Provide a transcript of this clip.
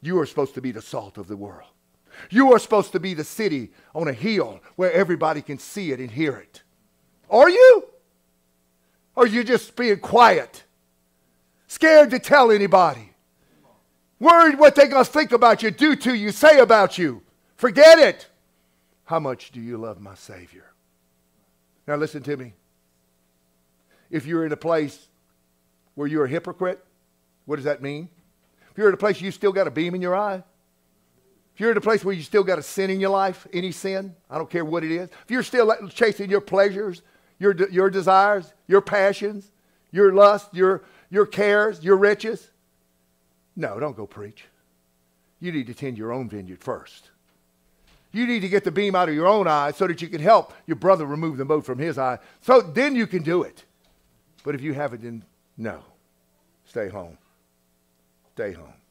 You are supposed to be the salt of the world. You are supposed to be the city on a hill where everybody can see it and hear it. Are you? Or are you just being quiet? Scared to tell anybody? Worried what they're going to think about you, do to you, say about you? Forget it. How much do you love my Savior? Now listen to me. If you're in a place where you're a hypocrite, what does that mean? If you're in a place you still got a beam in your eye, if you're in a place where you still got a sin in your life, any sin, I don't care what it is. If you're still chasing your pleasures, your desires, your passions, your lust, your cares, your riches, no, don't go preach. You need to tend your own vineyard first. You need to get the beam out of your own eye so that you can help your brother remove the mote from his eye. So then you can do it. But if you haven't, then no. Stay home. Stay home.